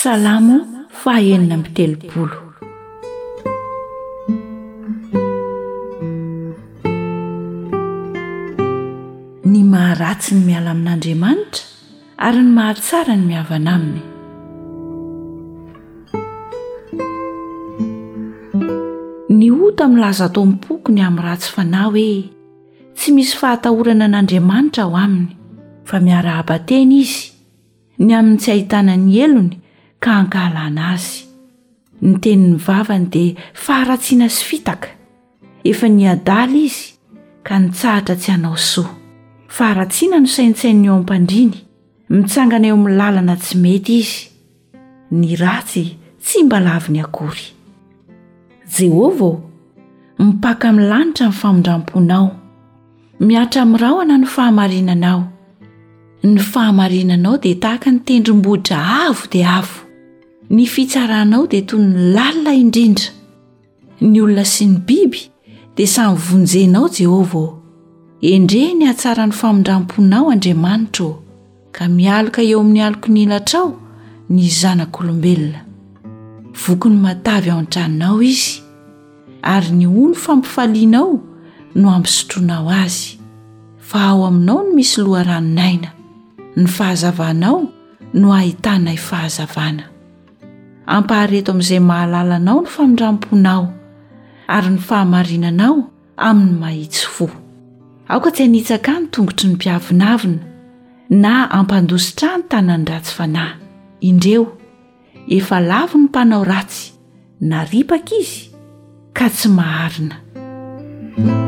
Salamo 4:30. Ny maharatsy ny miala amin'Andriamanitra ary ny mahatsara ny mihavana aminy. Ny ota milaza tao mipoko ny amin'ny ratsy fanahy hoe tsy misy fahatahorana an'Andriamanitra ao aminy, fa miara-habateny izy ny amin'ny tsy ahitana ny elony ka hankahalana azy. Ny tenin'ny vavany dia faharatsiana sy fitaka, efa niadaly izy ka nitsahatra tsy hanao soa. Faharatsiana no saintsainy eo am-pandriny, mitsangana eo amin'ny lalana tsy mety izy. Ny ratsy tsy mba laviny akory. Jehovah mipaka amin'ny lanitra ny famondram-ponao, miatra amin'ny rahona ny fahamarinanao. Ny fahamarinanao dia tahaka ny tendrombohitra avo dia avo. Ny fitsaranao dia toy ny lalina indrindra. Ny olona sy ny biby dia samy vonjenao Jehovah. Endre ny hatsara ny famondram-ponao Andriamanitra, ka mialoka eo amin'ny aloko ny ilatrao ny zanak'olombelona. Voky ny matavy ao an-tranonao izy, ary ny ony fampifalianao no ampisotroanao azy. Fa ao aminao no misy loharanonaina, ny fahazavanao no ahitana fahazavana. Ampahareto amin'izay mahalalanao ny famondram-ponao, ary ny fahamarinanao amin'ny mahitsy fo. Aoka tsy hanitsaka ny tongotry ny mpiavinavina, na ampandositra ny tanany ratsy fanahy. Indreo, efa lavo ny mpanao ratsy, na ripaka izy ka tsy maharina.